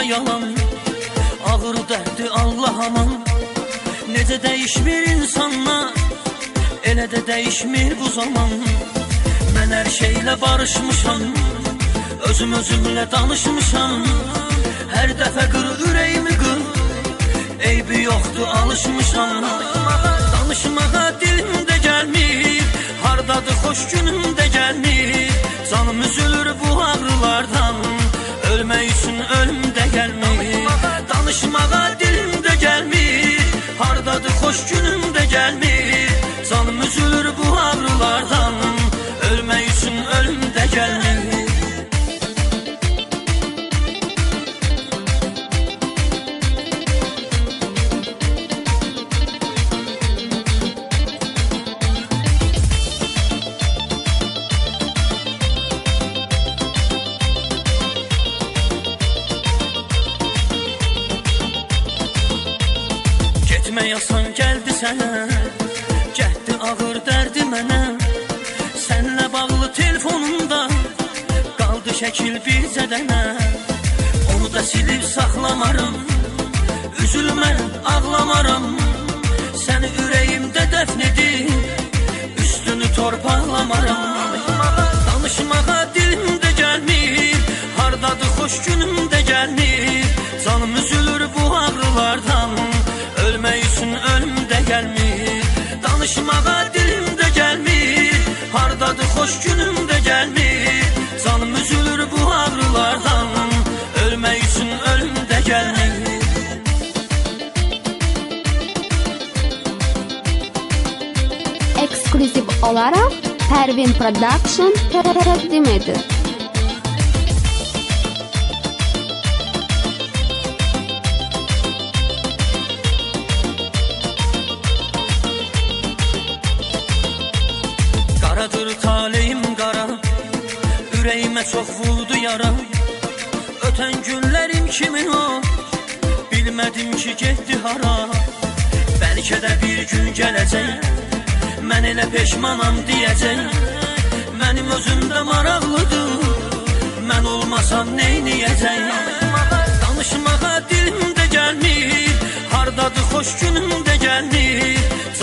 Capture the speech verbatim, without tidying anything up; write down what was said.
da yalan, ağır dərdi Allah aman. Necə dəyişmir insanlar, elə də dəyişmir bu zaman. Mən hər şeylə barışmışam, özüm özümlə danışmışam. Hər dəfə qır ürəyimi qır, eybi yoxdur alışmışam. Danışmağa dilimdə gəlmir, hardadır xoş günümdə gəlmir. Canım üzülür bu ağrılardan, ölmək üçün ölüm də gəlmir. Danışmağa dilimdə gəlmir, hardadır xoş günümdə gəlmir. Canım üzülür bu ağrılardan, ölmək üçün ölüm də gəlmir. Getmək asan gəldi sənə, cəhdi ağır dərdi mənə. Sənlə bağlı telefonumda qaldı şəkil bircə dənə. Onu da silib saxlamaram, üzülmə ağlamaram. Səni ürəyimdə dəfn edib, üstünü torpaqlamaram. Danışmağa dilimdə gəlmir, hardadır xoş günümdə gəlmir. Canım üzülür bu ağrılardan, ölmək üçün ölüm də gəlmir. Danışmağa dilimdə gəlmir, hardadır xoş günümdə gəlmir. Canım üzülür bu ağrılardan, ölmək üçün ölüm də gəlmir. Ekskluziv olaraq Pervin Production təqdim edir. Qaradır taleyim qara, ürəyimə çox vurdu yara. Ötən günlərim kimin o, bilmədim ki getdi hara. Bəlkə də bir gün gələcək, mən elə peşmanam deyəcək. Mənim özümdə maraqlıdır, mən olmasam neyniyəcək. Danışmağa dilimdə gəlmir, hardadır xoş günümdə gəlmir.